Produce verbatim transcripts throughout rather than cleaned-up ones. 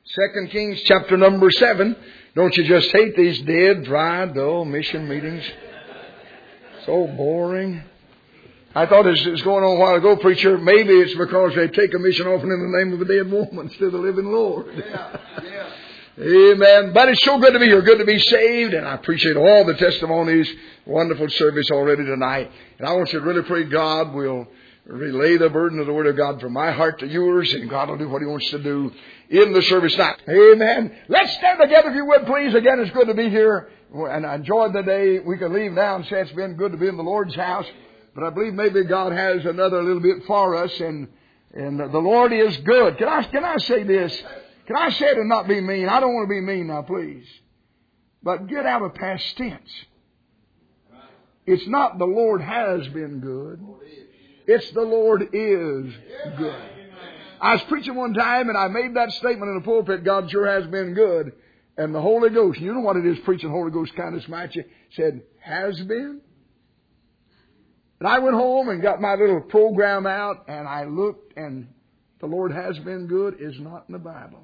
Second Kings chapter number seven. Don't you just hate these dead, dry, dull mission meetings? So boring. I thought this was going on a while ago, preacher. Maybe it's because they take a mission offering in the name of a dead woman instead of the living Lord. Yeah, yeah. Amen. But it's so good to be here. Good to be saved. And I appreciate all the testimonies. Wonderful service already tonight. And I want you to really pray God will relay the burden of the Word of God from my heart to yours. And God will do what He wants to do in the service now. Amen. Let's stand together if you would, please. Again, it's good to be here. And I enjoyed the day. We could leave now and say it's been good to be in the Lord's house. But I believe maybe God has another little bit for us. And, and the Lord is good. Can I, can I say this? Can I say it and not be mean? I don't want to be mean now, please. But get out of past tense. It's not the Lord has been good. It's the Lord is good. I was preaching one time and I made that statement in the pulpit, God sure has been good. And the Holy Ghost, you know what it is, preaching Holy Ghost kind of smites you, said, has been? And I went home and got my little program out and I looked and the Lord has been good is not in the Bible.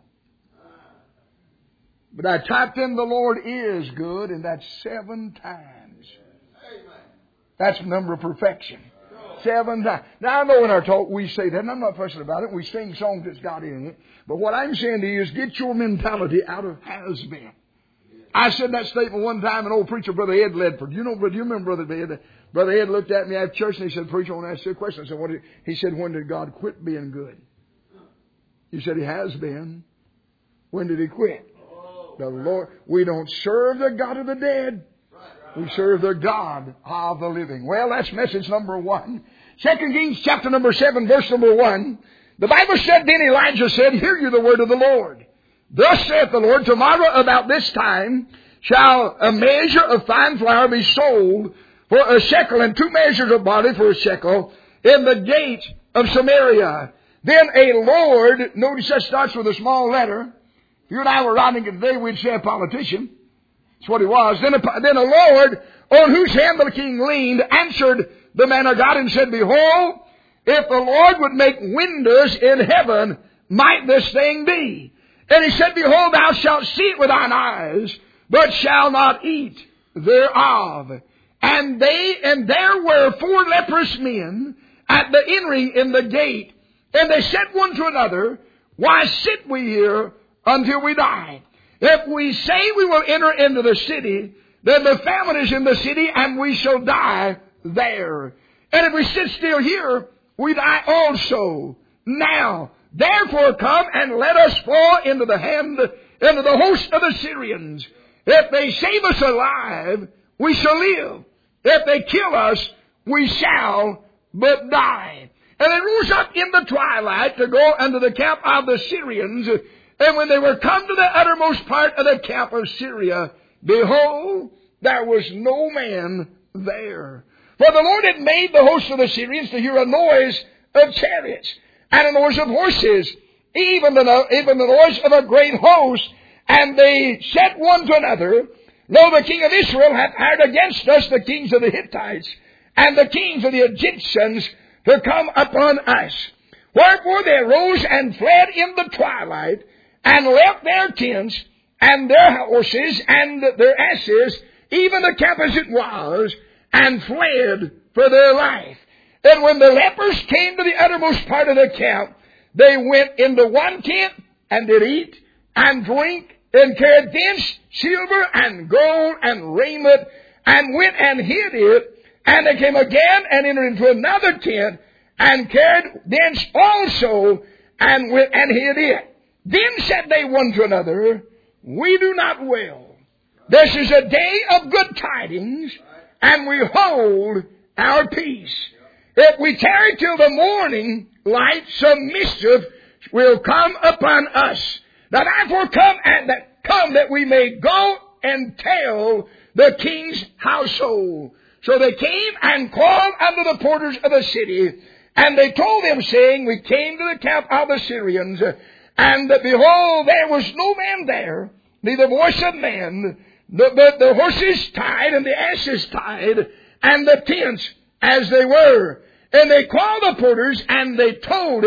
But I typed in the Lord is good, and that's seven times. That's the number of perfection. Seven times. Now, I know in our talk we say that, and I'm not fussing about it. We sing songs that's got in it. But what I'm saying to you is get your mentality out of has been. I said that statement one time, an old preacher, Brother Ed Ledford. You know, do you remember Brother Ed? Brother Ed looked at me after church, and he said, Preacher, I want to ask you a question. I said, what did he? He said, when did God quit being good? He said, He has been. When did He quit? The Lord. We don't serve the God of the dead. We serve the God of the living. Well, that's message number one. Second Kings chapter number seven, verse number one. The Bible said, then Elijah said, hear you the word of the Lord. Thus saith the Lord, tomorrow about this time shall a measure of fine flour be sold for a shekel, and two measures of barley for a shekel in the gate of Samaria. Then a Lord, notice that starts with a small letter. If you and I were writing it today, we'd say a politician. That's what he was. Then a, then a Lord, on whose hand the king leaned, answered the man of God and said, Behold, if the Lord would make windows in heaven, might this thing be? And he said, Behold, thou shalt see it with thine eyes, but shall not eat thereof. And they, and there were four leprous men at the entering in the gate, and they said one to another, Why sit we here until we die? If we say we will enter into the city, then the famine is in the city, and we shall die there. And if we sit still here, we die also. Now, therefore come and let us fall into the hand, into the host of the Syrians. If they save us alive, we shall live. If they kill us, we shall but die. And they rose up in the twilight to go unto the camp of the Syrians. And when they were come to the uttermost part of the camp of Syria, behold, there was no man there. For the Lord had made the host of the Syrians to hear a noise of chariots, and a noise of horses, even the, even the noise of a great host. And they said one to another, Lo, the king of Israel hath hired against us the kings of the Hittites, and the kings of the Egyptians, to come upon us. Wherefore they arose and fled in the twilight, and left their tents, and their horses, and their asses, even the camp as it was, and fled for their life. And when the lepers came to the uttermost part of the camp, they went into one tent, and did eat, and drink, and carried thence silver, and gold, and raiment, and went and hid it. And they came again, and entered into another tent, and carried thence also, and went and hid it. Then said they one to another, We do not well. This is a day of good tidings, and we hold our peace. If we tarry till the morning light, some mischief will come upon us. Now therefore come and that come that we may go and tell the king's household. So they came and called unto the porters of the city, and they told them, saying, We came to the camp of the Syrians, and behold, there was no man there, neither voice of man, but the horses tied, and the asses tied, and the tents as they were. And they called the porters, and they told it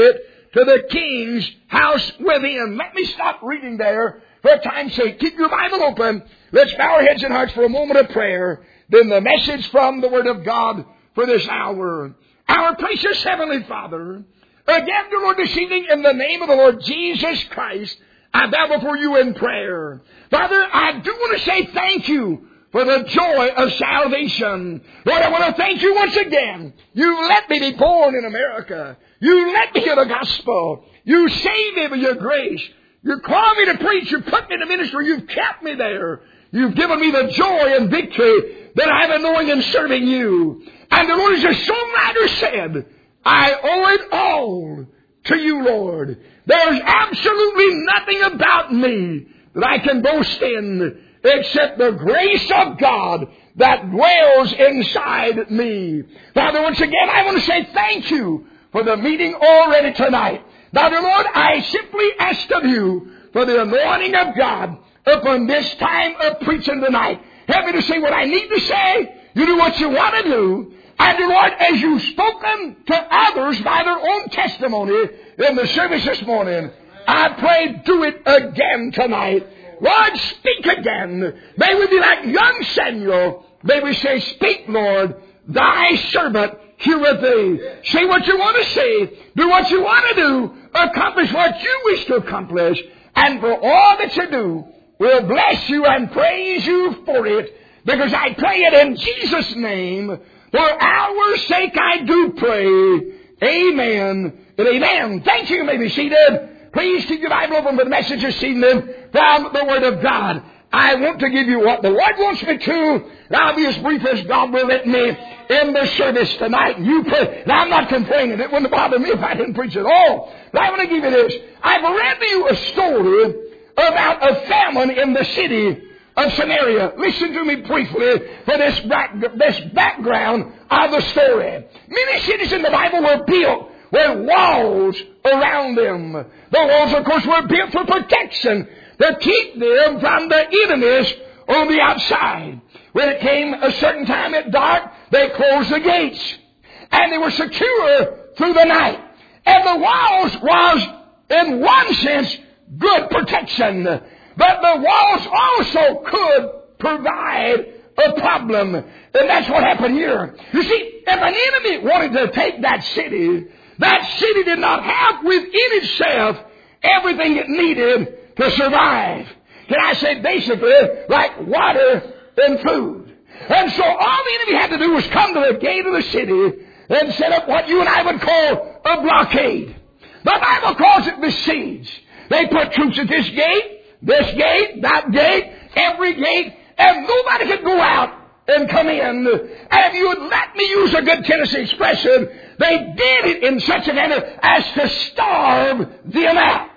to the king's house within. Let me stop reading there for time's sake. Keep your Bible open. Let's bow our heads and hearts for a moment of prayer. Then the message from the Word of God for this hour. Our precious Heavenly Father, again, dear Lord, this evening, in the name of the Lord Jesus Christ, I bow before you in prayer. Father, I do want to say thank you for the joy of salvation. Lord, I want to thank you once again. You let me be born in America. You let me hear the gospel. You saved me by your grace. You called me to preach. You put me in the ministry. You've kept me there. You've given me the joy and victory that I have in knowing and serving you. And the Lord, as the songwriter said, I owe it all to you, Lord. There's absolutely nothing about me that I can boast in except the grace of God that dwells inside me. Father, once again, I want to say thank you for the meeting already tonight. Now, dear Lord, I simply ask of you for the anointing of God upon this time of preaching tonight. Help me to say what I need to say. You do what you want to do. And, dear Lord, as you've spoken to others by their own testimony in the service this morning, I pray do it again tonight. Lord, speak again. May we be like young Samuel. May we say, speak, Lord, thy servant heareth thee. Say what you want to say. Do what you want to do. Accomplish what you wish to accomplish. And for all that you do, we'll bless you and praise you for it. Because I pray it in Jesus' name. For our sake I do pray. Amen and amen. Thank you. You may be seated. Please keep your Bible open for the message this evening from the Word of God. I want to give you what the Lord wants me to. And I'll be as brief as God will let me in the service tonight. And you pray. Now, I'm not complaining. It wouldn't bother me if I didn't preach at all. But I want to give you this. I've read to you a story about a famine in the city of Samaria. Listen to me briefly for this, back, this background of the story. Many cities in the Bible were built with walls around them. The walls, of course, were built for protection to keep them from the enemies on the outside. When it came a certain time at dark, they closed the gates. And they were secure through the night. And the walls was, in one sense, good protection. But the walls also could provide a problem. And that's what happened here. You see, if an enemy wanted to take that city, that city did not have within itself everything it needed to survive. Can I say basically like water and food? And so all the enemy had to do was come to the gate of the city and set up what you and I would call a blockade. The Bible calls it besiege. They put troops at this gate, this gate, that gate, every gate, and nobody could go out and come in. And if you would let me use a good Tennessee expression, they did it in such a manner as to starve them out.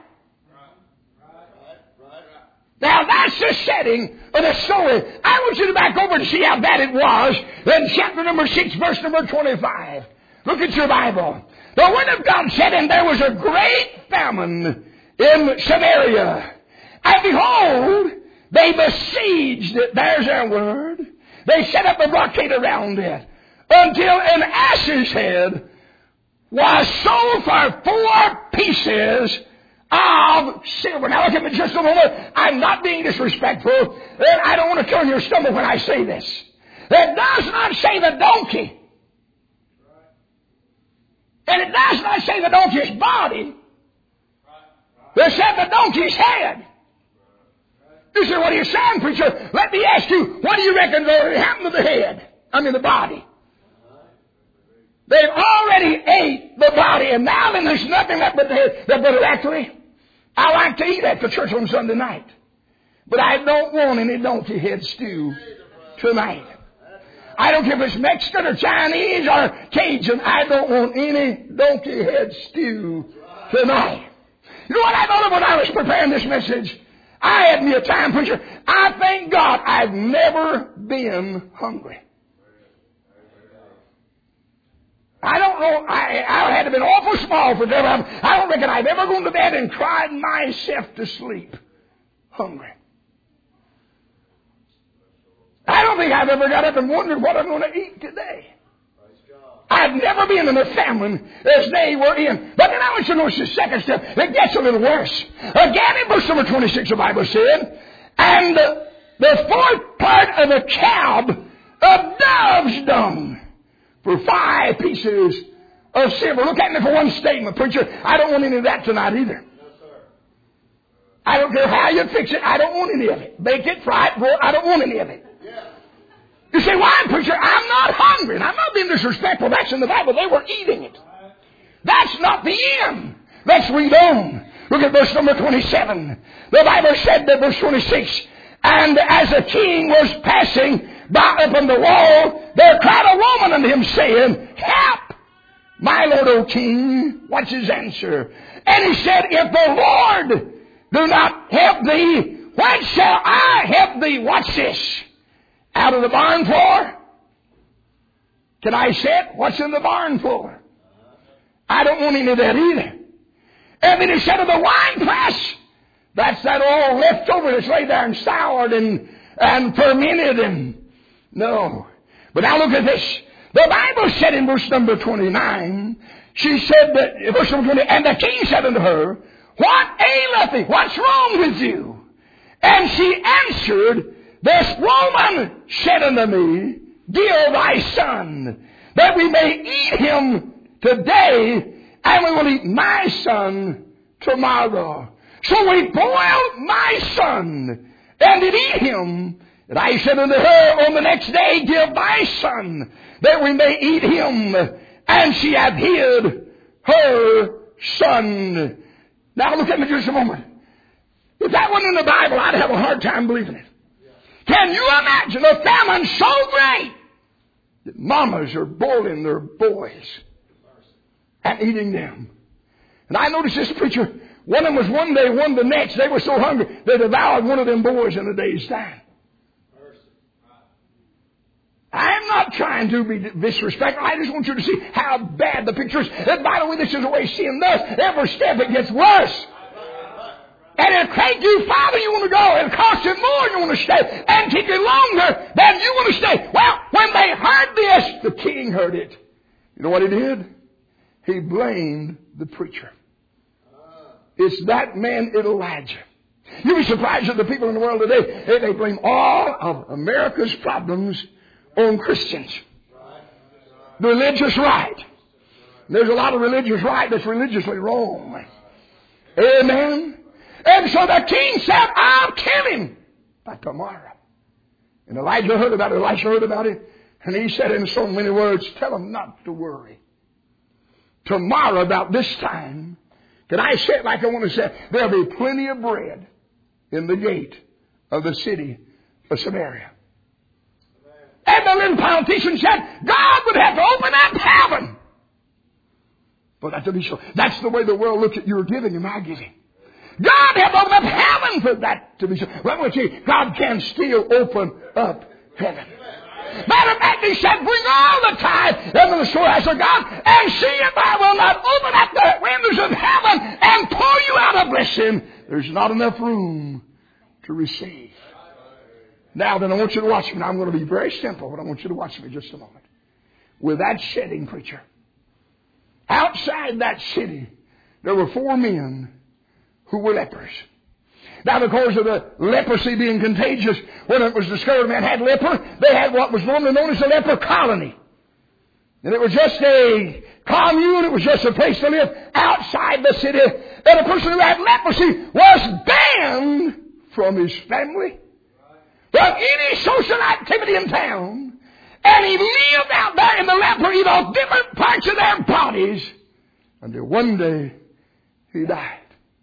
Now that's the setting of the story. I want you to back over and see how bad it was in chapter number six, verse number twenty-five. Look at your Bible. The Word of God said, and there was a great famine in Samaria. And behold, they besieged it. There's their word. They set up a blockade around it until an ass's head was sold for four pieces of silver. Now look at me just a moment. I'm not being disrespectful, and I don't want to turn your stomach when I say this. It does not say the donkey. And it does not say the donkey's body. It said the donkey's head. You say, what are you saying, preacher? Let me ask you, what do you reckon happened to the head? I mean the body. They've already ate the body, and now then there's nothing left but the head. But Brother Ackley, I like to eat at the church on Sunday night. But I don't want any donkey head stew tonight. I don't care if it's Mexican or Chinese or Cajun. I don't want any donkey head stew tonight. You know what I thought of when I was preparing this message? I had me a time, preacher. I thank God I've never been hungry. I don't know. I, I had to have been awful small for that. I don't reckon I've ever gone to bed and cried myself to sleep hungry. I don't think I've ever got up and wondered what I'm going to eat today. I've never been in a famine as they were in. But then I want you to notice the second step. It gets a little worse. Again in verse number twenty-six, the Bible said, and the, the fourth part of a cab of dove's dung for five pieces of silver. Look at me for one statement, preacher. I don't want any of that tonight either. I don't care how you fix it. I don't want any of it. Bake it, fry it, roll it. I don't want any of it. You say, why, preacher? I'm not hungry. And I'm not being disrespectful. That's in the Bible. They were eating it. That's not the end. Let's read on. Look at verse number twenty-seven. The Bible said that verse twenty-six, and as the king was passing by upon the wall, there cried a woman unto him, saying, help, my Lord, O king. What's his answer? And he said, if the Lord do not help thee, what shall I help thee? What's this? Out of the barn floor? Can I sit? What's in the barn floor? I don't want any of that either. And then he said of the wine press, that's that old leftover that's laid there and soured and, and fermented and no. But now look at this. The Bible said in verse number twenty-nine, she said that, verse number twenty, and the king said unto her, what aileth thee? What's wrong with you? And she answered, this woman said unto me, give thy son, that we may eat him today, and we will eat my son tomorrow. So we boiled my son, and did eat him. And I said unto her on the next day, give thy son, that we may eat him. And she hath hid her son. Now look at me just a moment. If that wasn't in the Bible, I'd have a hard time believing it. Can you imagine a famine so great that mamas are boiling their boys and eating them? And I noticed this preacher, one of them was one day, one the next. They were so hungry, they devoured one of them boys in a day's time. I'm not trying to be disrespectful. I just want you to see how bad the picture is. And by the way, this is the way sin does. Every step it gets worse. And it'll take you farther you want to go. It'll cost you more you want to stay. And take you longer than you want to stay. Well, when they heard this, the king heard it. You know what he did? He blamed the preacher. It's that man Elijah. You'll be surprised at the people in the world today. They, they blame all of America's problems on Christians. The religious right. There's a lot of religious right that's religiously wrong. Amen. And so the king said, I'll kill him by tomorrow. And Elijah heard about it. Elisha heard about it. And he said in so many words, tell him not to worry. Tomorrow about this time, can I say it like I want to say it? There'll be plenty of bread in the gate of the city of Samaria. And the little politician said, God would have to open up heaven. But that's to be sure. That's the way the world looks at your giving and my giving. God have opened up heaven for that to be sure. Well, let me tell you, God can still open up heaven. Matter of fact, he said, bring all the tithe into the storehouse of God and see if I will not open up the windows of heaven and pour you out a blessing. There's not enough room to receive. Now then, I want you to watch me. Now, I'm going to be very simple, but I want you to watch me just a moment. With that setting, preacher, outside that city, there were four men who were lepers. Now, because of the leprosy being contagious, when it was discovered a man had leper, they had what was normally known as a leper colony. And it was just a commune, it was just a place to live outside the city. And a person who had leprosy was banned from his family, from any social activity in town. And he lived out there in the leper, you know, different parts of their bodies, until one day he died.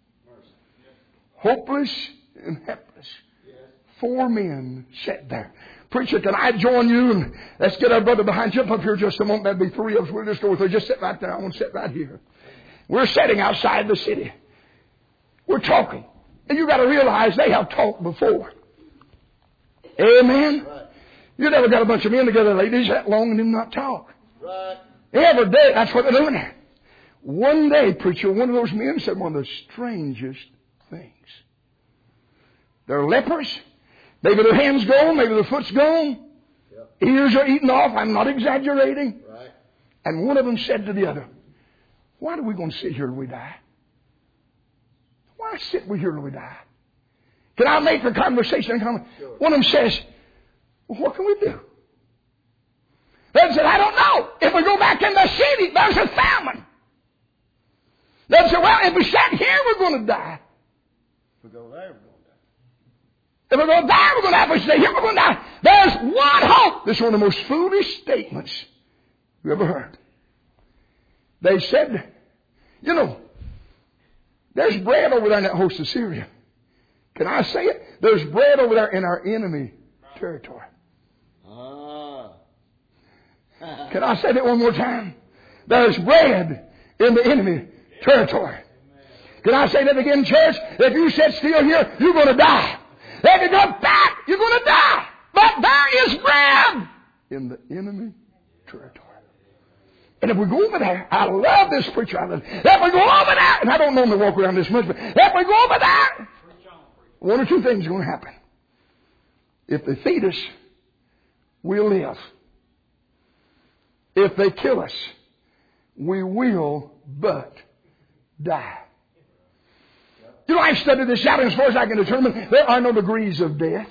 Hopeless and helpless. Four men sat there. Preacher, can I join you? And let's get our brother behind. Jump up here just a moment. That'd be three of us. We'll just go with her. Just sit right there. I want to sit right here. We're sitting outside the city. We're talking. And you got to realize they have talked before. Amen? Right. You never got a bunch of men together, ladies, that long and them not talk. Right. Every day, that's what they're doing there. One day, preacher, one of those men said one of the strangest things. They're lepers. Maybe their hands gone. Maybe their foot's gone. Yep. Ears are eaten off. I'm not exaggerating. Right. And one of them said to the other, why are we going to sit here till we die? Why sit we here till we die? Can I make the conversation come? One of them says, well, what can we do? The other said, I don't know. If we go back in the city, there's a famine. The other said, well, if we sit here, we're going to die. If we go there, we're going to die. If we go there, we're going to have to stay here, we're going to die. There's one hope. This is one of the most foolish statements you ever heard. They said, you know, there's bread over there in that host of Syria. Can I say it? There's bread over there in our enemy territory. Ah. Can I say that one more time? There's bread in the enemy territory. Can I say that again, church? If you sit still here, you're going to die. If you go back, you're going to die. But there is bread in the enemy territory. And if we go over there, I love this preacher. I love, if we go over there, and I don't normally walk around this much, but if we go over there, one or two things are going to happen. If they feed us, we'll live. If they kill us, we will but die. You know, I've studied this out, and as far as I can determine, there are no degrees of death.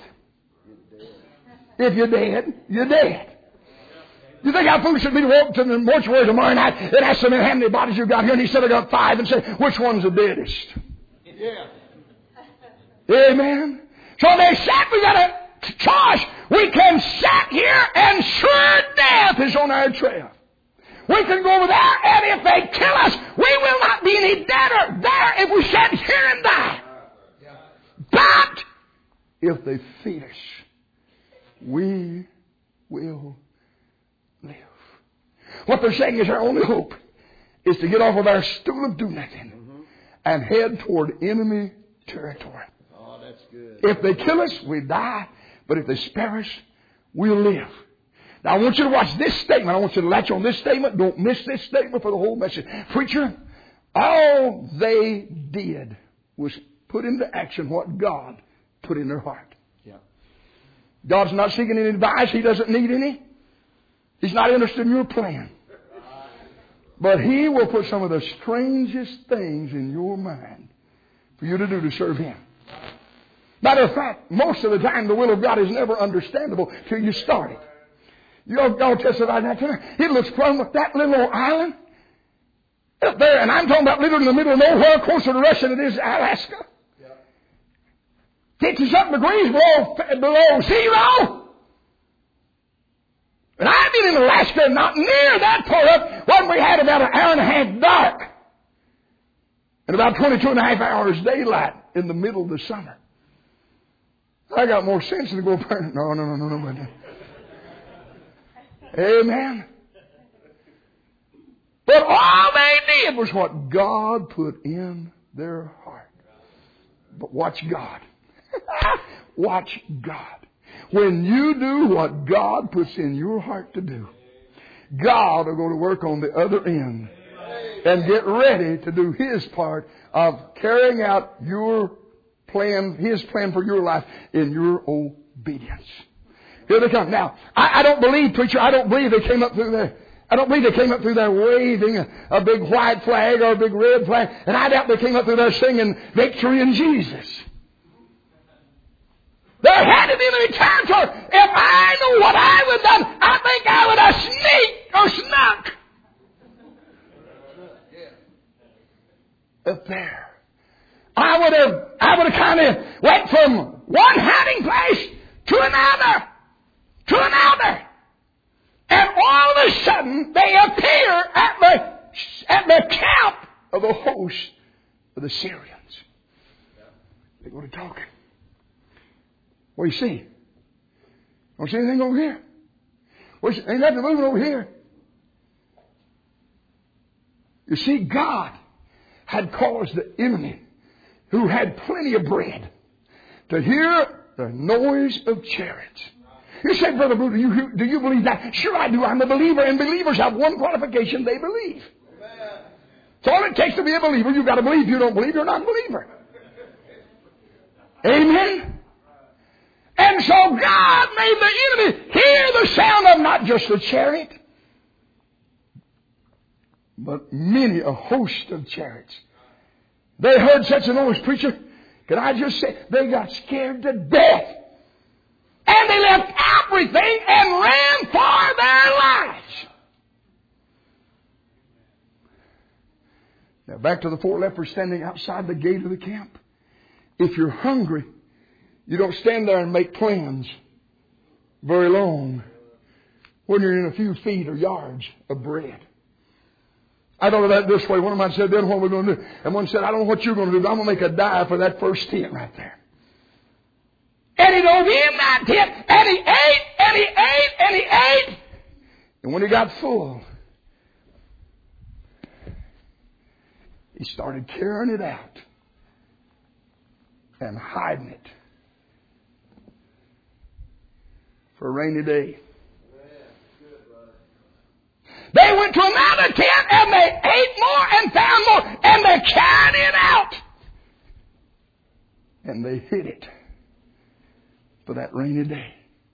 If you're dead, you're dead. You think how foolish it would be to walk to the mortuary tomorrow night and ask them how many bodies you got here? And he said, I got five. And say, which one's the deadest? Yeah. Amen. So they said we got a choice. We can sit here and sure death is on our trail. We can go over there, and if they kill us, we will not be any deader there if we sit here and die. But if they feed us, we will live. What they're saying is our only hope is to get off of our stool of do nothing mm-hmm. and head toward enemy territory. Oh, that's good. If they kill us, we die. But if they spare us, we'll live. Now I want you to watch this statement. I want you to latch on this statement. Don't miss this statement for the whole message. Preacher, all they did was put into action what God put in their heart. Yeah. God's not seeking any advice. He doesn't need any. He's not interested in your plan. But He will put some of the strangest things in your mind for you to do to serve Him. Matter of fact, most of the time the will of God is never understandable till you start it. You'll go testify that tonight. It looks plumb with that little old island up there, and I'm talking about living in the middle of nowhere, closer to Russia than it is Alaska. fifty-something degrees below, below zero. And I've been in Alaska, not near that far up, when we had about an hour and a half dark and about twenty-two and a half hours daylight in the middle of the summer. I got more sense than to go up there. No, no, no, no, no, no. Amen. But all they did was what God put in their heart. But watch God. Watch God. When you do what God puts in your heart to do, God will go to work on the other end and get ready to do His part of carrying out your plan, His plan for your life in your obedience. Here they come. Now, I, I don't believe, preacher, I don't believe they came up through there. I don't believe they came up through there waving a, a big white flag or a big red flag. And I doubt they came up through there singing victory in Jesus. They're headed into the territory. If I knew what I would have done, I think I would have sneaked or snuck up there. I would have, I would have kind of went from one hiding place to another, to another. And all of a sudden, they appear at the, at the camp of the host of the Syrians. They go to talking. What do you see? Don't see anything over here. Well, ain't nothing moving over here. You see, God had caused the enemy, who had plenty of bread, to hear the noise of chariots. You say, Brother Blue, do you, do you believe that? Sure I do. I'm a believer, and believers have one qualification: they believe. It's all it takes to be a believer. You've got to believe. If you don't believe, you're not a believer. Amen? And so God made the enemy hear the sound of not just the chariot, but many a host of chariots. They heard such a noise, preacher. Can I just say, they got scared to death. And they left everything and ran for their lives. Now back to the four lepers standing outside the gate of the camp. If you're hungry, you don't stand there and make plans very long when you're in a few feet or yards of bread. I thought of that this way. One of mine said, then what are we going to do? And one said, I don't know what you're going to do, but I'm going to make a dive for that first tent right there. And he dove in that tent, and he ate, and he ate, and he ate. And when he got full, he started carrying it out and hiding it for a rainy day. They went to another tent and they ate more and found more and they carried it out. And they hid it for that rainy day.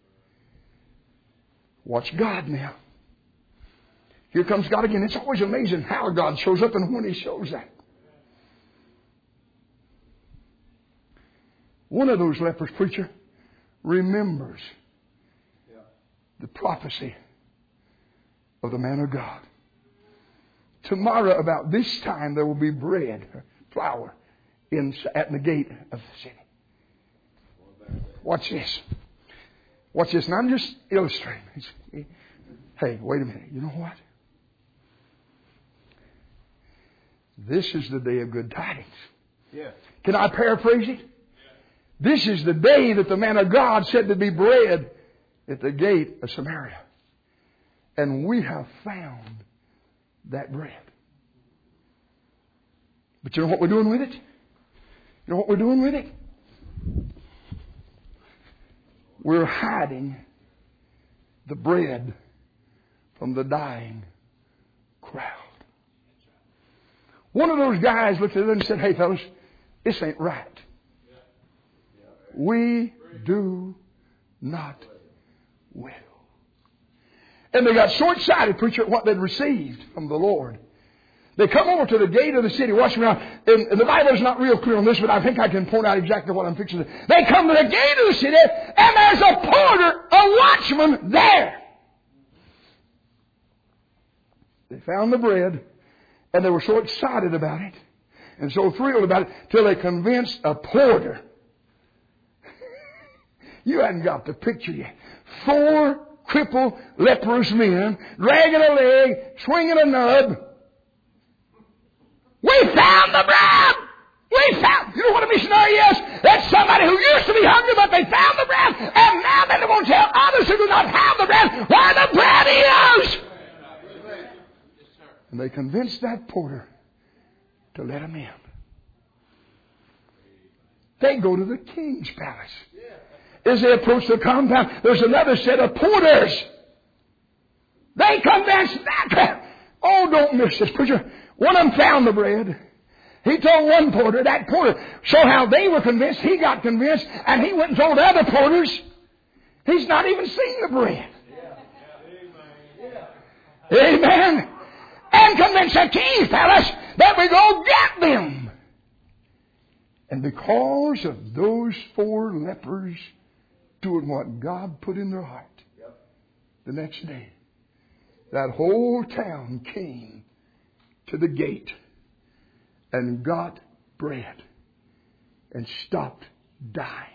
Watch God now. Here comes God again. It's always amazing how God shows up and when He shows up. One of those lepers, preacher, remembers the prophecy of the man of God. Tomorrow about this time there will be bread, flour, in, at the gate of the city. Watch this. Watch this. And I'm just illustrating. Hey, wait a minute. You know what? This is the day of good tidings. Yeah. Can I paraphrase it? Yeah. This is the day that the man of God said to be bread at the gate of Samaria. And we have found that bread. But you know what we're doing with it? You know what we're doing with it? We're hiding the bread from the dying crowd. One of those guys looked at it and said, hey fellas, this ain't right. We do not will. And they got so excited, preacher, at what they'd received from the Lord. They come over to the gate of the city. Watch me now. And, and the Bible is not real clear on this, but I think I can point out exactly what I'm fixing to do. They come to the gate of the city, and there's a porter, a watchman there. They found the bread, and they were so excited about it, and so thrilled about it, till they convinced a porter. You hadn't got the picture yet. Four crippled, leprous men, dragging a leg, swinging a nub. We found the bread! We found... You know what a missionary is? That's somebody who used to be hungry, but they found the bread, and now they won't tell others who do not have the bread where the bread is! And they convinced that porter to let them in. They go to the king's palace. As they approach the compound, there's another set of porters. They convinced that. Oh, don't miss this, preacher. One of them found the bread. He told one porter, that porter, so how they were convinced, he got convinced, and he went and told other porters. He's not even seen the bread. Yeah. Amen. Amen. And convinced the king's palace that we go get them. And because of those four lepers doing what God put in their heart, yep. The next day, that whole town came to the gate and got bread and stopped dying.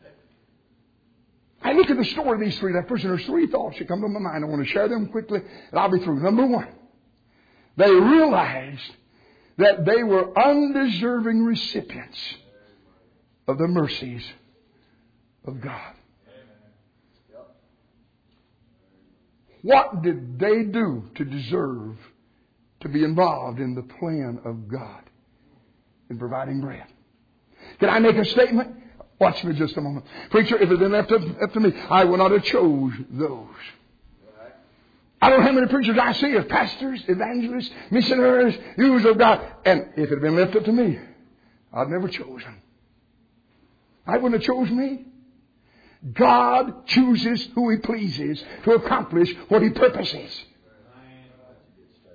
I look at the story of these three lepers, and there's three thoughts that come to my mind. I want to share them quickly, and I'll be through. Number one, they realized that they were undeserving recipients of the mercies of God. What did they do to deserve to be involved in the plan of God in providing bread? Can I make a statement? Watch me just a moment. Preacher, if it had been left up, up to me, I would not have chose those. I don't know how many preachers I see as pastors, evangelists, missionaries, users of God. And if it had been left up to me, I'd never chosen. I wouldn't have chose me. God chooses who He pleases to accomplish what He purposes.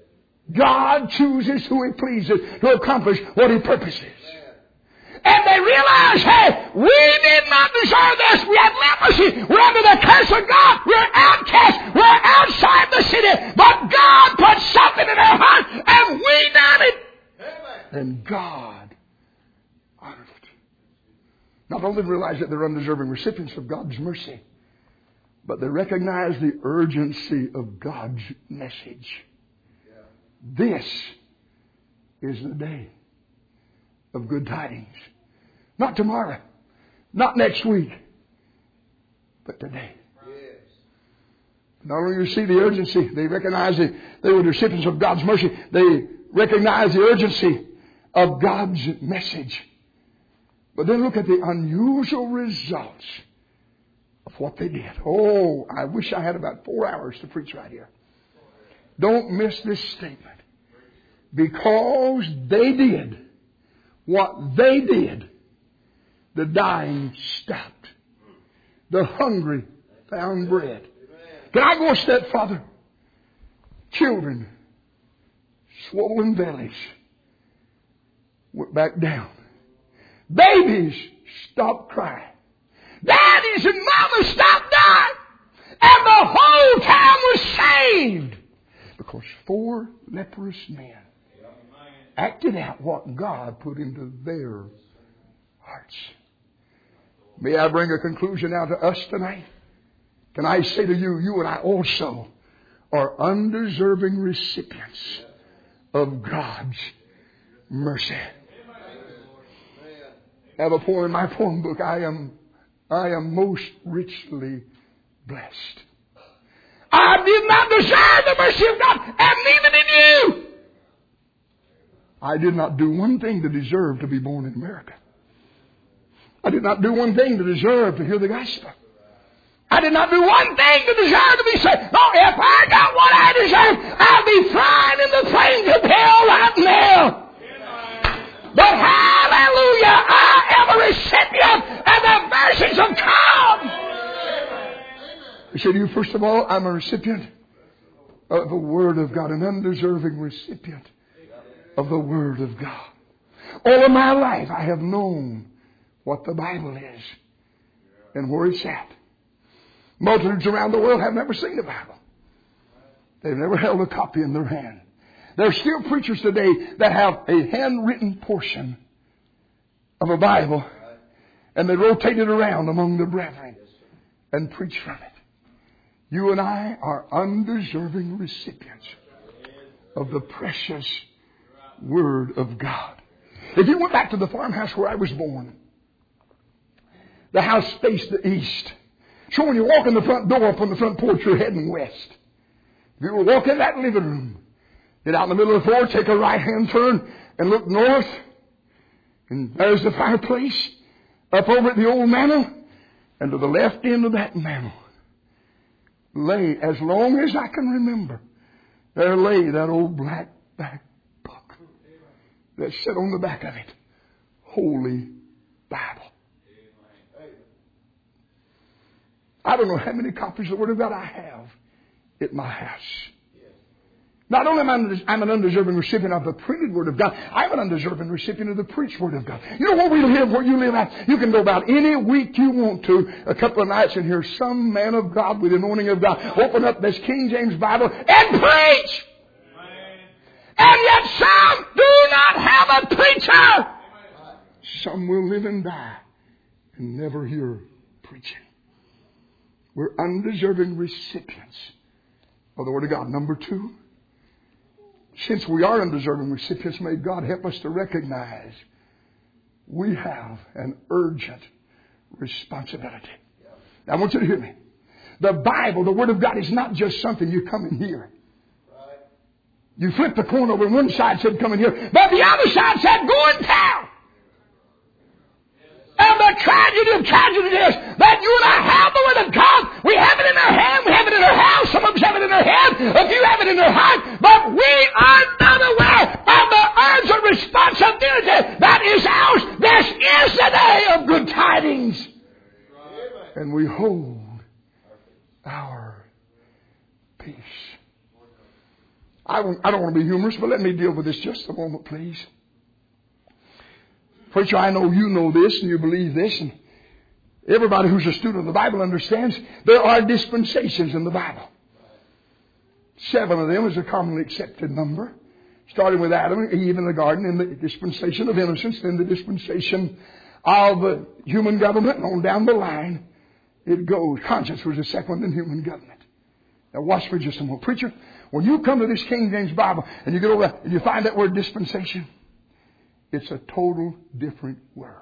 God chooses who He pleases to accomplish what He purposes. And they realize, hey, we did not deserve this. We had leprosy. We're under the curse of God. We're outcasts. We're outside the city. But God put something in our heart, and we done it. Amen. And God honored it. Not only realize that they're undeserving recipients of God's mercy, but they recognize the urgency of God's message. Yeah. This is the day of good tidings. Not tomorrow, not next week, but today. Yes. Not only do you see the urgency, they recognize that they were the recipients of God's mercy. They recognize the urgency of God's message. But then look at the unusual results of what they did. Oh, I wish I had about four hours to preach right here. Don't miss this statement. Because they did what they did, the dying stopped. The hungry found bread. Can I go a step farther? Children, swollen bellies, went back down. Babies stopped crying. Daddies and mamas stopped dying. And the whole town was saved. Because four leprous men acted out what God put into their hearts. May I bring a conclusion now to us tonight? Can I say to you, you and I also are undeserving recipients of God's mercy. I have a poem in my poem book. I am, I am most richly blessed. I did not deserve the mercy of God, and neither did you. I did not do one thing to deserve to be born in America. I did not do one thing to deserve to hear the gospel. I did not do one thing to deserve to be saved. No, if I got what I deserve, I'll be flying in the flames of hell right now. But hallelujah, I am a recipient of the mercies of God. I say to you, first of all, I'm a recipient of the Word of God, an undeserving recipient of the Word of God. All of my life I have known what the Bible is and where it's at. Multitudes around the world have never seen the Bible. They've never held a copy in their hand. There are still preachers today that have a handwritten portion of a Bible and they rotate it around among the brethren and preach from it. You and I are undeserving recipients of the precious Word of God. If you went back to the farmhouse where I was born, the house faced the east. So when you walk in the front door up on the front porch, you're heading west. If you were walking in that living room, get out in the middle of the floor, take a right-hand turn, and look north. And there's the fireplace. Up over at the old mantel. And to the left end of that mantel lay, as long as I can remember, there lay that old black back book that sat on the back of it. Holy Bible. I don't know how many copies of the Word of God I have at my house. Not only am I I'm an undeserving recipient of the printed Word of God, I'm an undeserving recipient of the preached Word of God. You know where we live, where you live at? You can go about any week you want to, a couple of nights, and hear some man of God with the anointing of God open up this King James Bible and preach. Amen. And yet some do not have a preacher. Amen. Some will live and die and never hear preaching. We're undeserving recipients of the Word of God. Number two, since we are undeserving recipients, may God help us to recognize we have an urgent responsibility. Now I want you to hear me. The Bible, the Word of God, is not just something you come and hear. You flip the coin over and one side said come and hear, but the other side said go and tell. And the tragedy of tragedy is that you and I have the Word of God. We have it in our hand. We have it in our house. Some of us have it in our head. A few have it in their heart. But we are not aware of the urgent responsibility that is ours. This is the day of good tidings. And we hold our peace. I don't, I don't want to be humorous, but let me deal with this just a moment, please. Preacher, I know you know this and you believe this, and everybody who's a student of the Bible understands there are dispensations in the Bible. Seven of them is a commonly accepted number. Starting with Adam and Eve in the garden in the dispensation of innocence, then the dispensation of uh, human government, and on down the line it goes. Conscience was the second one, then human government. Now watch for just a moment. Preacher, when you come to this King James Bible and you get over there and you find that word dispensation, it's a total different word.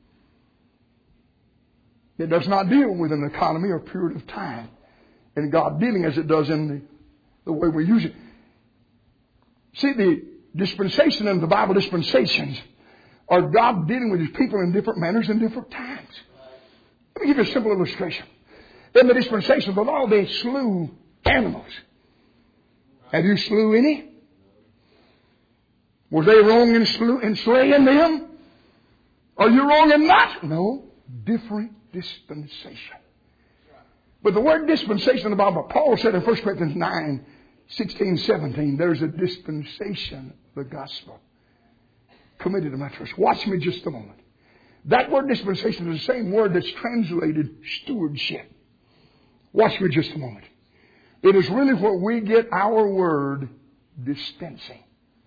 It does not deal with an economy or period of time in God dealing as it does in the, the way we use it. See, the dispensation in the Bible, dispensations, are God dealing with His people in different manners and different times. Let me give you a simple illustration. In the dispensation of the law, they slew animals. Have you slew any? Was they wrong in, slew, in slaying them? Are you wrong in not? No. Different dispensation. But the word dispensation in the Bible, Paul said in First Corinthians nine, sixteen, seventeen, there's a dispensation of the gospel committed to my trust. Watch me just a moment. That word dispensation is the same word that's translated stewardship. Watch me just a moment. It is really where we get our word dispensing.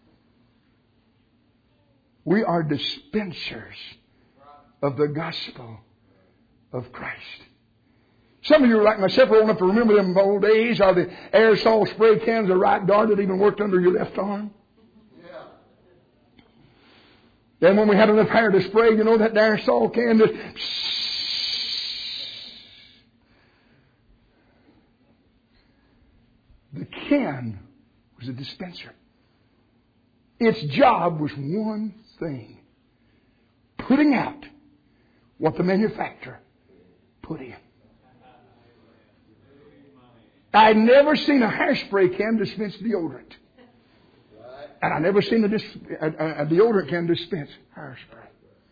We are dispensers of the gospel of Christ. Some of you are like myself, old enough to remember them old days, or the aerosol spray cans, the right guard that even worked under your left arm. Yeah. Then when we had enough hair to spray, you know, that aerosol can just... The can was a dispenser. Its job was one thing. Putting out what the manufacturer put in. I'd never seen a hairspray can dispense deodorant. And I never seen a, dis- a, a, a deodorant can dispense hairspray.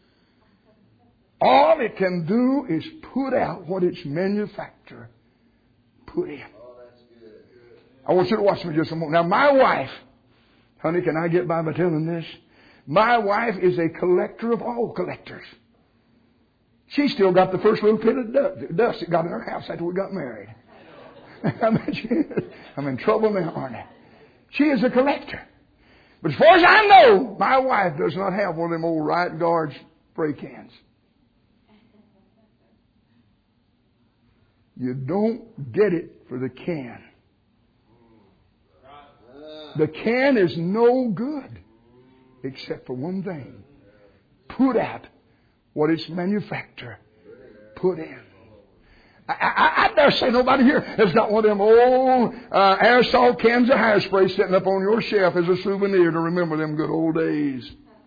All it can do is put out what its manufacturer put in. I want you to watch me just a moment. Now, my wife, honey, can I get by by telling this? My wife is a collector of all collectors. She still got the first little pit of dust that got in her house after we got married. I'm in trouble now, aren't I? She is a collector. But as far as I know, my wife does not have one of them old Right Guard spray cans. You don't get it for the can. The can is no good except for one thing. Put out what its manufacturer put in. I, I, I dare say nobody here has got one of them old uh, aerosol cans of hairspray sitting up on your shelf as a souvenir to remember them good old days.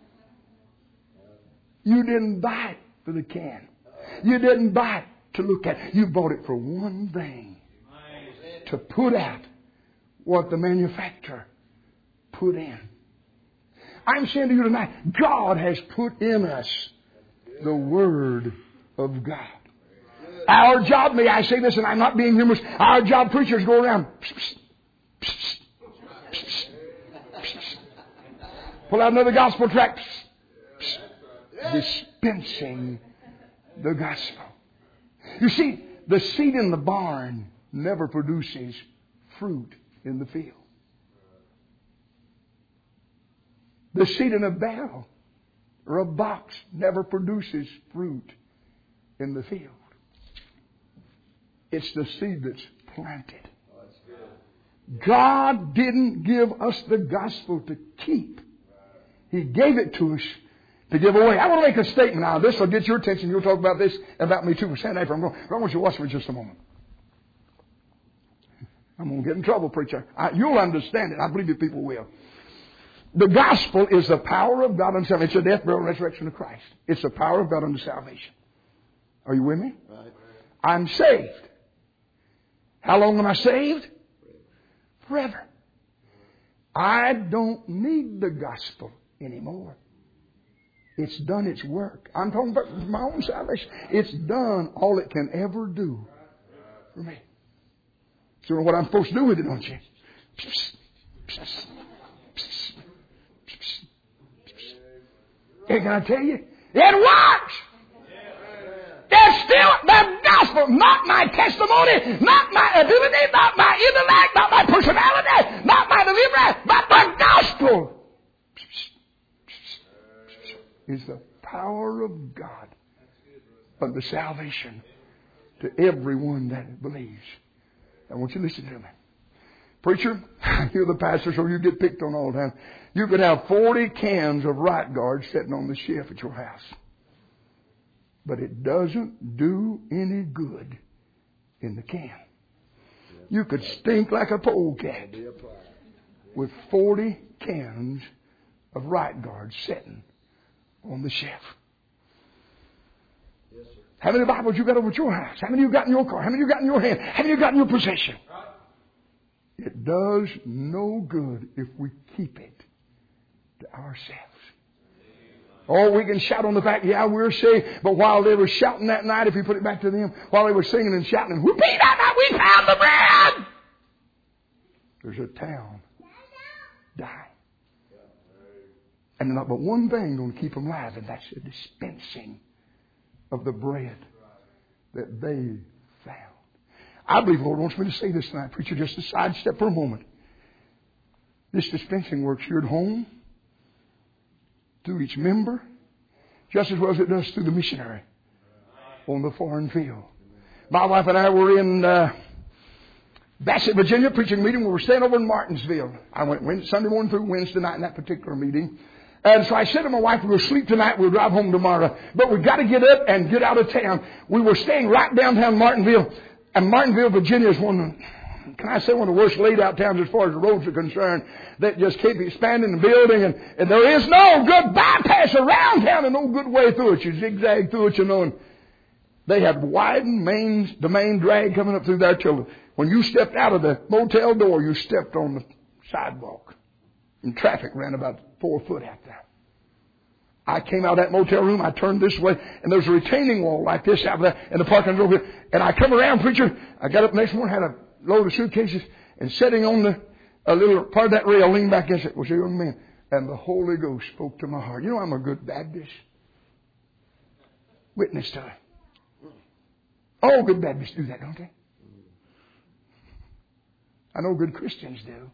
You didn't buy it for the can. You didn't buy it to look at. You bought it for one thing. To put out what the manufacturer put in. I'm saying to you tonight, God has put in us the Word of God. Our job, may I say this, and I'm not being humorous, our job, preachers, go around, psst, psst, psst, psst, psst, pull out another gospel tract, psst, psst, dispensing the gospel. You see, the seed in the barn never produces fruit in the field. The seed in a barrel or a box never produces fruit in the field. It's the seed that's planted. God didn't give us the gospel to keep. He gave it to us to give away. I want to make a statement now. This will get your attention. You'll talk about this about me too. Stand after I'm going. I want you to watch me just a moment. I'm going to get in trouble, preacher. I, you'll understand it. I believe you people will. The gospel is the power of God unto salvation. It's the death, burial, and resurrection of Christ. It's the power of God unto salvation. Are you with me? Right. I'm saved. How long am I saved? Forever. I don't need the gospel anymore. It's done its work. I'm talking about my own salvation. It's done all it can ever do for me. So you know what I'm supposed to do with it, don't you? And can I tell you? It works! There's still the gospel, not my testimony, not my ability, not my intellect, not my personality, not my deliverance, but the gospel is the power of God unto salvation to everyone that believes. I want you to listen to me. Preacher, you're the pastor, so you get picked on all the time. You could have forty cans of Right Guard sitting on the shelf at your house. But it doesn't do any good in the can. You could stink like a polecat with forty cans of Right Guard sitting on the shelf. How many Bibles you got over at your house? How many you got in your car? How many you got in your hand? How many you got in your possession? It does no good if we keep it to ourselves. Oh, we can shout on the fact, yeah, we're saved. But while they were shouting that night, if you put it back to them, while they were singing and shouting, whoopee, that night we found the bread. There's a town dying. And there's not but one thing going to keep them alive, and that's the dispensing of the bread that they found. I believe the Lord wants me to say this tonight. Preacher, just a sidestep for a moment. This dispensing works here at home, through each member, just as well as it does through the missionary on the foreign field. My wife and I were in uh, Bassett, Virginia, preaching a meeting. We were staying over in Martinsville. I went Wednesday, Sunday morning through Wednesday night in that particular meeting. And so I said to my wife, we'll sleep tonight, we'll drive home tomorrow. But we've got to get up and get out of town. We were staying right downtown Martinsville. And Martinsville, Virginia is one of the, can I say, one of the worst laid out towns as far as the roads are concerned. That just keep expanding and building. And, and there is no good bypass around town and no good way through it. You zigzag through it, you know. And they had widened main, the main drag coming up through there till when you stepped out of the motel door, you stepped on the sidewalk. And traffic ran about four foot out there. I came out of that motel room, I turned this way, and there was a retaining wall like this out there, and the parking lot over here. And I come around, preacher, I got up next morning, had a load of suitcases, and sitting on the a little part of that rail, leaned back against it, was a young man. And the Holy Ghost spoke to my heart. You know I'm a good Baptist. Witness to it. All good Baptists do that, don't they? I know good Christians do.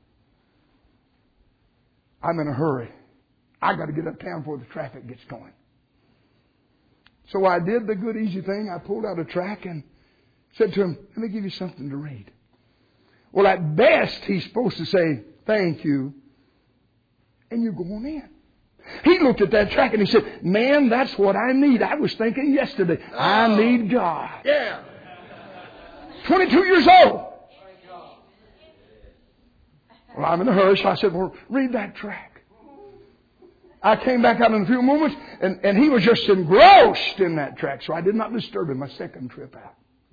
I'm in a hurry. I got to get uptown before the traffic gets going. So I did the good easy thing. I pulled out a tract and said to him, let me give you something to read. Well, at best, he's supposed to say, thank you, and you go on in. He looked at that tract and he said, man, that's what I need. I was thinking yesterday, oh, I need God. Yeah. twenty-two years old. Well, I'm in a hurry, so I said, well, read that tract. I came back out in a few moments, and, and he was just engrossed in that tract, so I did not disturb him my second trip out.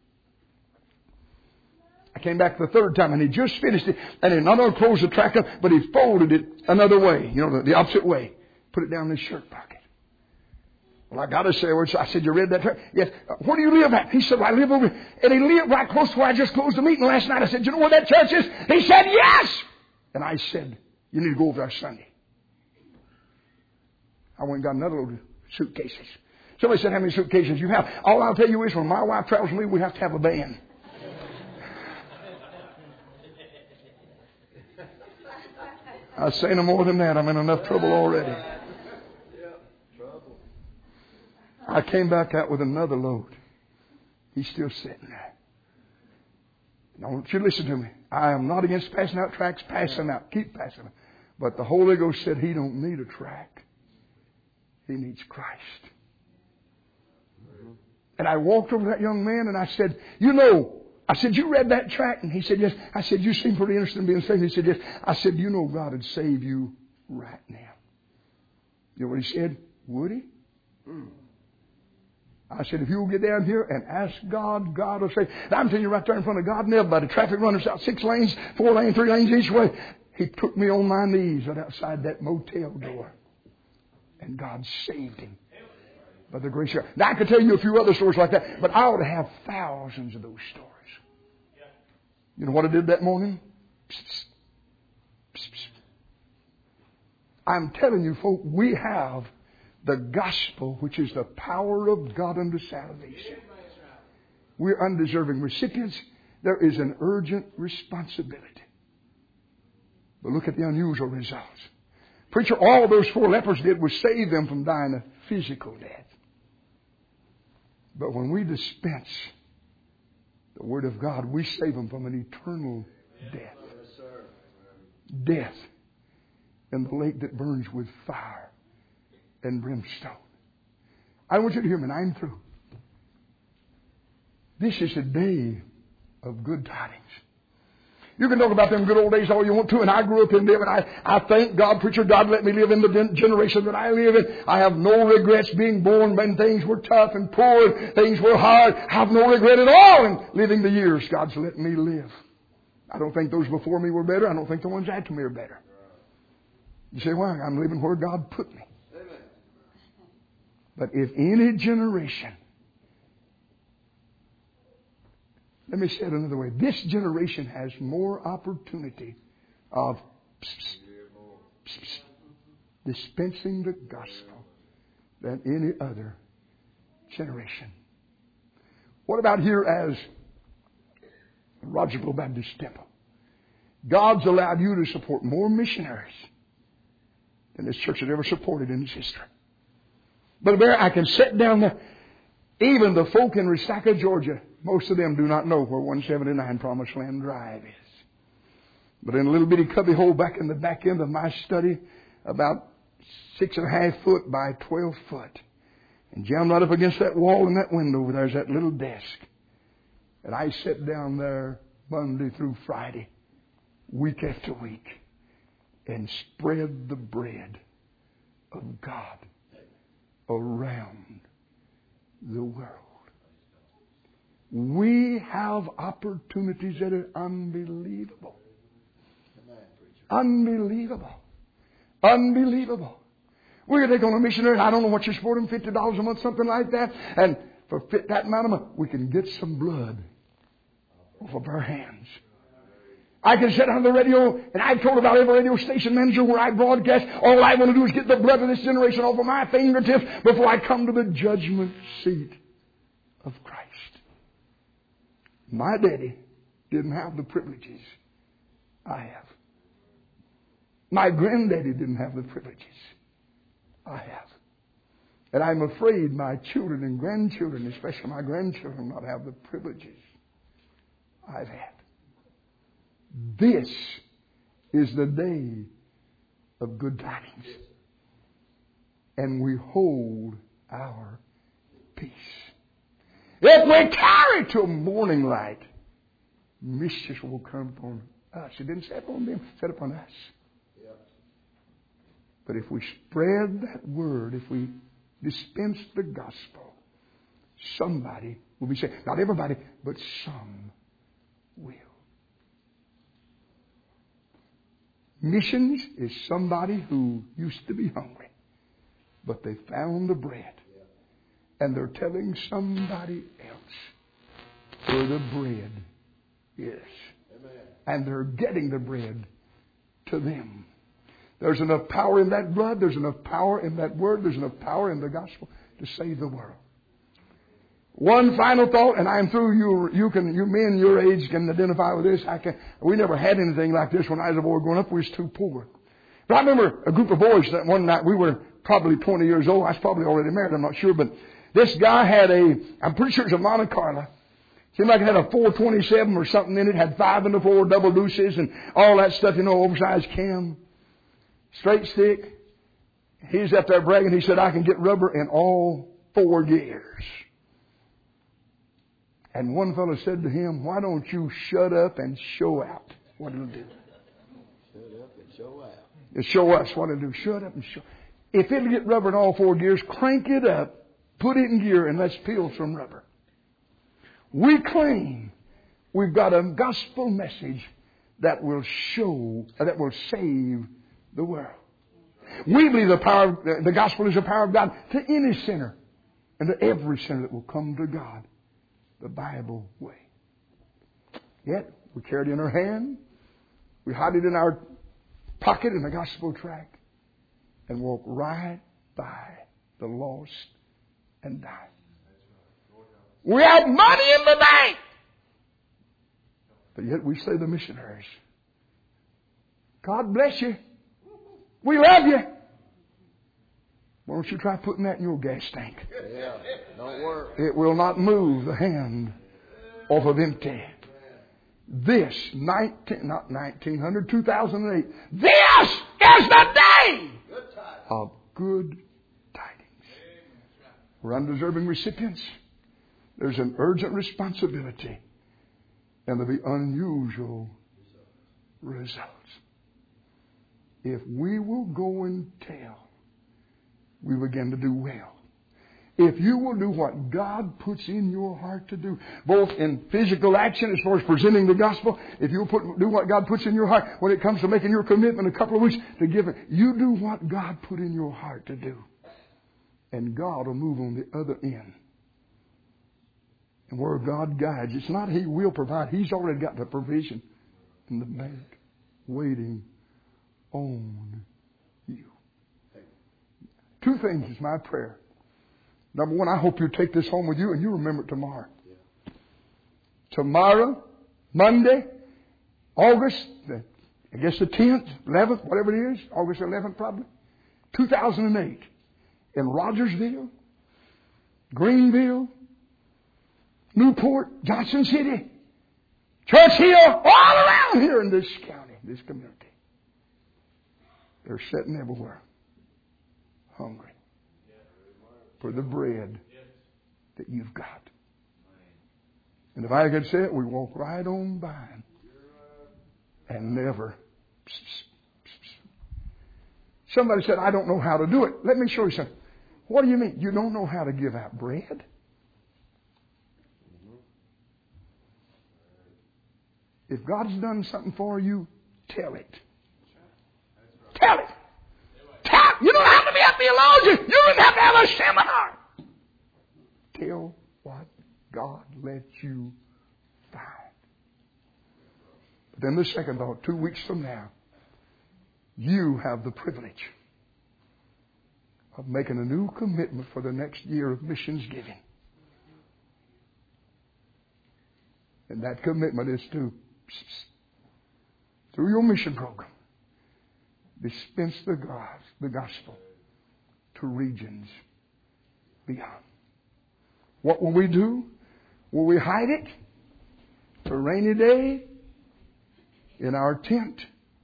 I came back the third time, and he just finished it, and he not only closed the tract up, but he folded it another way, you know, the, the opposite way. Put it down in his shirt pocket. Well, I got to say, I said, you read that tract? Yes. Where do you live at? He said, well, I live over here. And he lived right close to where I just closed the meeting last night. I said, you know where that church is? He said, yes. And I said, you need to go over there Sunday. I went and got another load of suitcases. Somebody said, how many suitcases you have? All I'll tell you is, when my wife travels with me, we have to have a band. I say no more than that. I'm in enough trouble already. I came back out with another load. He's still sitting there. Now, I want you to listen to me. I am not against passing out tracts, passing out. Keep passing them. But the Holy Ghost said he don't need a tract. He needs Christ. Mm-hmm. And I walked over to that young man and I said, you know, I said, you read that tract? And he said, yes. I said, you seem pretty interested in being saved. He said, yes. I said, you know God would save you right now. You know what he said? Would he? Mm. I said, if you'll get down here and ask God, God will save. And I'm telling you right there in front of God and everybody, traffic runners out six lanes, four lanes, three lanes each way. He took me on my knees right outside that motel door. And God saved him by the grace of God. Now, I could tell you a few other stories like that, but I ought to have thousands of those stories. You know what I did that morning? Psst, I'm telling you, folk, we have the gospel, which is the power of God unto salvation. We're undeserving recipients. There is an urgent responsibility. But look at the unusual results. Preacher, all those four lepers did was save them from dying a physical death. But when we dispense the Word of God, we save them from an eternal death. Death in the lake that burns with fire and brimstone. I want you to hear me, and I'm through. This is a day of good tidings. You can talk about them good old days all you want to, and I grew up in them, and I, I thank God, preacher, God let me live in the generation that I live in. I have no regrets being born when things were tough and poor and things were hard. I have no regret at all in living the years God's let me live. I don't think those before me were better. I don't think the ones after me are better. You say, well, I'm living where God put me. Amen. But if any generation, let me say it another way, this generation has more opportunity of pss, pss, pss, dispensing the gospel than any other generation. What about here as Rogersville Baptist Temple? God's allowed you to support more missionaries than this church has ever supported in its history. But there, I can sit down there. Even the folk in Resaca, Georgia, most of them do not know where one seventy-nine Promised Land Drive is. But in a little bitty cubby hole back in the back end of my study, about six and a half foot by twelve foot, and jammed right up against that wall in that window, there's that little desk. And I sit down there Monday through Friday, week after week, and spread the bread of God around the world. We have opportunities that are unbelievable. Unbelievable. Unbelievable. We're going to take on a missionary. I don't know what you're supporting, fifty dollars a month, something like that. And for that amount of money, we can get some blood off of our hands. I can sit on the radio, and I've told about every radio station manager where I broadcast. All I want to do is get the blood of this generation off of my fingertips before I come to the judgment seat of Christ. My daddy didn't have the privileges I have. My granddaddy didn't have the privileges I have. And I'm afraid my children and grandchildren, especially my grandchildren, will not have the privileges I've had. This is the day of good tidings. And we hold our peace. If we carry to morning light, mischief will come upon us. It didn't say upon them, it said upon us. But if we spread that word, if we dispense the gospel, somebody will be saved. Not everybody, but some will. Missions is somebody who used to be hungry, but they found the bread. And they're telling somebody else where the bread is. Amen. And they're getting the bread to them. There's enough power in that blood. There's enough power in that word. There's enough power in the gospel to save the world. One final thought, and I'm through. You, you can, you men your age can identify with this. I can. We never had anything like this when I was a boy growing up. We was too poor. But I remember a group of boys that one night we were probably twenty years old. I was probably already married. I'm not sure, but this guy had a. I'm pretty sure it's a Monte Carlo. Seemed like it had a four twenty-seven or something in it. Had five in the floor, double deuces, and all that stuff. You know, oversized cam, straight stick. He's up there bragging. He said, "I can get rubber in all four gears." And one fellow said to him, "Why don't you shut up and show out what it'll do?" Shut up and show out. It'll show us what it'll do. Shut up and show. If it'll get rubber in all four gears, crank it up, put it in gear, and let's peel some rubber. We claim we've got a gospel message that will show, that will save the world. We believe the power, the gospel is the power of God to any sinner and to every sinner that will come to God the Bible way. Yet, we carry it in our hand. We hide it in our pocket in a gospel tract and walk right by the lost and die. We have money in the bank, but yet we say the missionaries, God bless you. We love you. Why don't you try putting that in your gas tank? Yeah, don't work. It will not move the hand off of empty. This, nineteen, not nineteen hundred, two thousand eight, this is the day of good tidings. We're undeserving recipients. There's an urgent responsibility, and there'll be unusual results. If we will go and tell, we begin to do well. If you will do what God puts in your heart to do, both in physical action as far as presenting the gospel, if you'll put, do what God puts in your heart when it comes to making your commitment a couple of weeks to give it, you do what God put in your heart to do. And God will move on the other end. And where God guides, it's not He will provide. He's already got the provision in the bank waiting on you. Two things is my prayer. Number one, I hope you take this home with you and you remember it tomorrow. Yeah. Tomorrow, Monday, August, the, I guess the tenth, eleventh, whatever it is, August eleventh probably, two thousand eight, in Rogersville, Greenville, Newport, Johnson City, Church Hill, all around here in this county, this community. They're sitting everywhere, hungry for the bread that you've got. And if I could say it, we walk right on by and never. Somebody said, I don't know how to do it. Let me show you something. What do you mean? You don't know how to give out bread? If God's done something for you, tell it. Tell it. Tell it. You don't have to be a theologian. You don't have to have a seminar. Tell what God lets you find. But then the second thought, two weeks from now, you have the privilege of making a new commitment for the next year of missions giving. And that commitment is to, through your mission program, dispense the God, the gospel to regions beyond. What will we do? Will we hide it for a rainy day in our tent?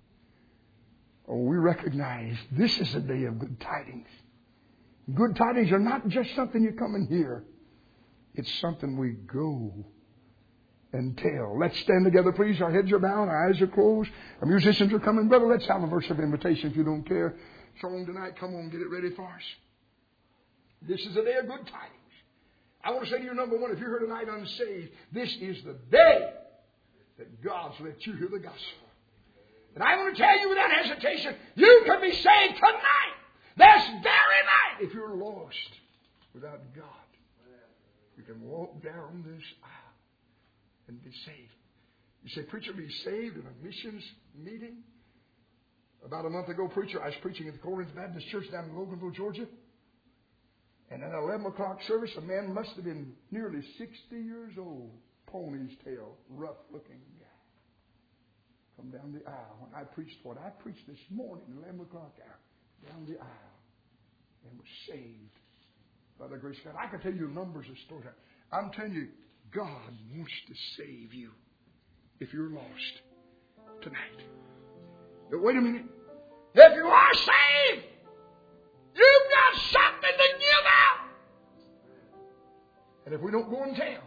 Or will we recognize this is a day of good tidings? Good tidings are not just something you come and hear. It's something we go and tell. Let's stand together, please. Our heads are bowed, our eyes are closed. Our musicians are coming. Brother, let's have a verse of invitation if you don't care. Song tonight, come on, get it ready for us. This is a day of good tidings. I want to say to you, number one, if you're here tonight unsaved, this is the day that God's let you hear the gospel. And I want to tell you without hesitation, you can be saved tonight, this very night, if you're lost without God. You can walk down this aisle and be saved. You say, preacher, be saved in a missions meeting? About a month ago, preacher, I was preaching at the Corinth Baptist Church down in Loganville, Georgia. And at an eleven o'clock service, a man must have been nearly sixty years old, pony's tail, rough-looking guy, come down the aisle. When I preached what I preached this morning, eleven o'clock hour, down the aisle, and was saved by the grace of God. I can tell you numbers of stories. I'm telling you, God wants to save you if you're lost tonight. But wait a minute. If you are saved, you've got something to give out. And if we don't go and tell,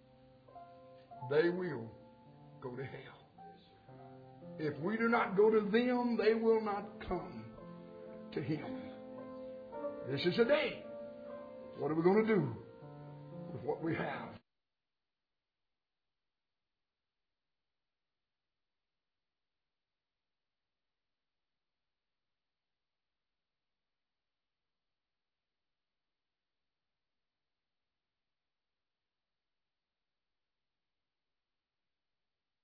they will go to hell. If we do not go to them, they will not come to Him. This is a day. What are we going to do with what we have?